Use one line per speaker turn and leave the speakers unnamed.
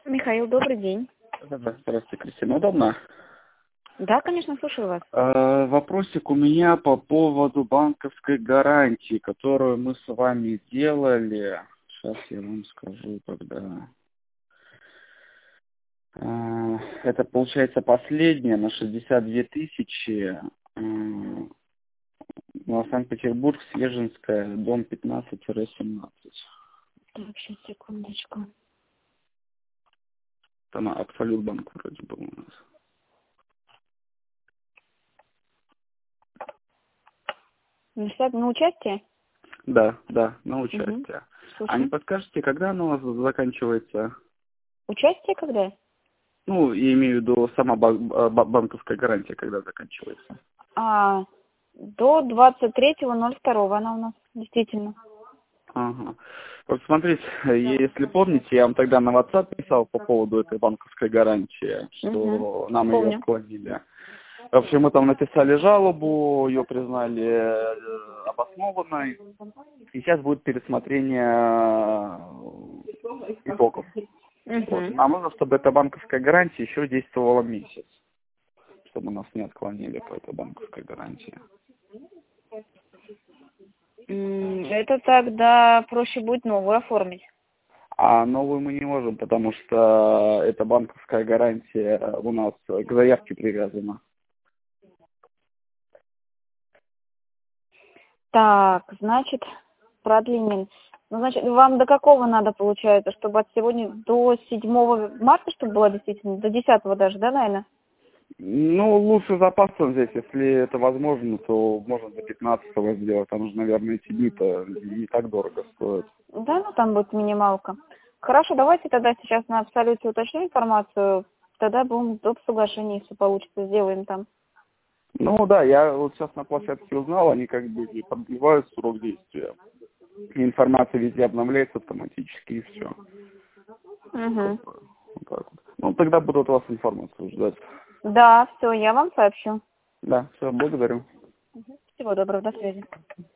Михаил, добрый день.
Здравствуйте, Кристина. Удобно?
Да, конечно, слушаю вас.
Вопросик у меня по поводу банковской гарантии, которую мы с вами делали. Сейчас я вам скажу, когда. Это получается последняя на 62 тысячи. Санкт-Петербург, Свежинская, дом 15-17.
Так, сейчас, секундочку.
Там Абсолют банк вроде был у нас.
На участие?
Да, на участие. А не
Слушаю.
подскажете, когда оно у вас заканчивается?
Участие когда?
Ну, я имею в виду сама банковская гарантия, когда заканчивается.
До 23.02 она у нас, действительно.
Ага. Вот смотрите, если помните, я вам тогда на WhatsApp писал по поводу этой банковской гарантии, что нам ее
Помню.
отклонили. В общем, мы там написали жалобу, ее признали обоснованной, и сейчас будет пересмотрение итогов. Вот. Нам нужно, чтобы эта банковская гарантия еще действовала месяц, чтобы нас не отклонили по этой банковской гарантии.
Это тогда проще будет новую оформить.
А новую мы не можем, потому что эта банковская гарантия у нас к заявке привязана.
Так, значит, продлинен. Ну, значит, вам до какого надо, получается, чтобы от сегодня до 7 марта, чтобы было действительно, до 10 даже, да, наверное?
Ну, лучше запасом здесь, если это возможно, то можно до 15-го сделать. Там же, наверное, эти дни-то не так дорого стоят.
Да, ну там будет минималка. Хорошо, давайте тогда сейчас на Абсолюте уточню информацию, тогда будем доп. Соглашение, если получится, сделаем там.
Ну да, я вот сейчас на площадке узнал, они как бы не продлевают срок действия. И информация везде обновляется автоматически, и все. Вот так вот. Ну, тогда буду от вас информацию ждать.
Да, все, я вам сообщу.
Да, все, благодарю.
Всего доброго, до связи.